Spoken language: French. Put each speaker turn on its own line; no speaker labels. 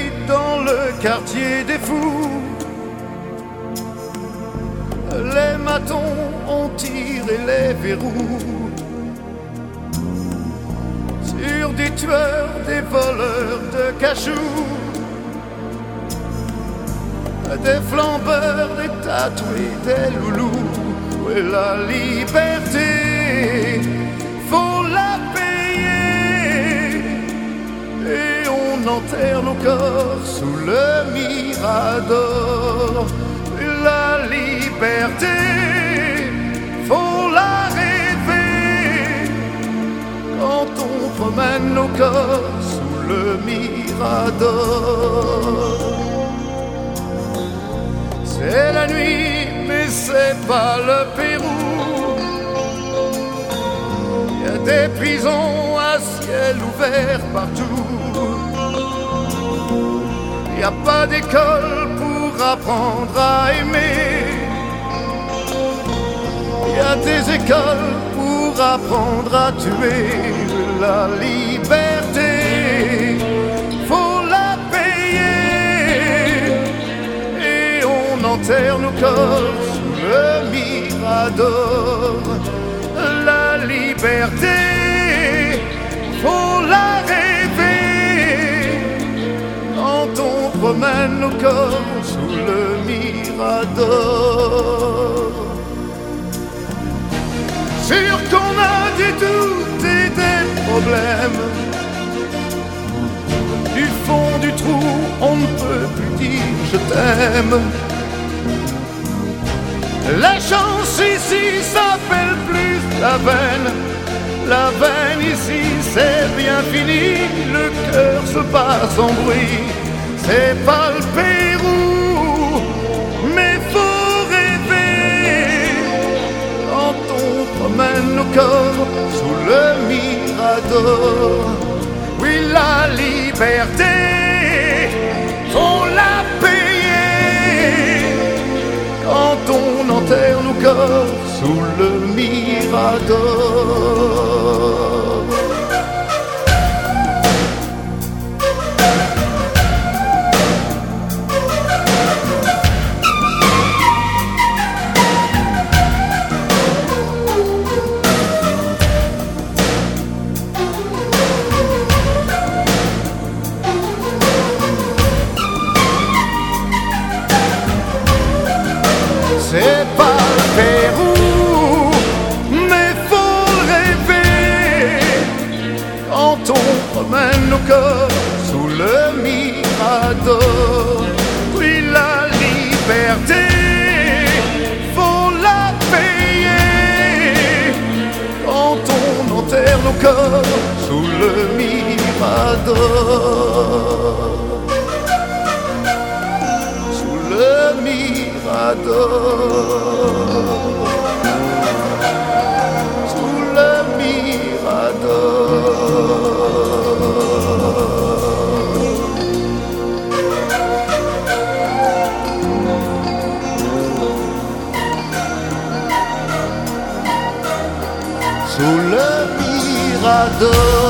dans le quartier des fous, les matons ont tiré les verrous sur des tueurs, des voleurs de cachous, des flambeurs, des tatoués, des loulous. Où est la liberté? Faut la payer. Et on enterre nos corps sous le mirador. La liberté, faut la rêver. Quand on promène nos corps sous le mirador. C'est la nuit, mais c'est pas le Pérou. Y a des prisons à ciel ouvert partout. Y a pas d'école pour apprendre à aimer. Y a des écoles pour apprendre à tuer. La liberté, faut la payer. Et on enterre nos corps sous le mirador. La liberté, faut la rêver. Quand on promène nos corps sous le mirador. Sûr qu'on a des doutes et des problèmes. Du fond du trou, on ne peut plus dire je t'aime. La chance ici s'appelle plus la veine. La veine ici c'est bien fini. Le cœur se bat sans bruit. C'est pas le Pérou, mais faut rêver. Quand on promène nos corps sous le mirador. Oui, la liberté, faut la payer. Quand on enterre nos corps sous le mirador. C'est pas le Pérou, mais faut rêver. Quand on promène nos corps sous le mirador. Oui, la liberté, faut la payer. Quand on enterre nos corps sous le mirador. Sous le mirador. Sous le mirador. Sous le mirador.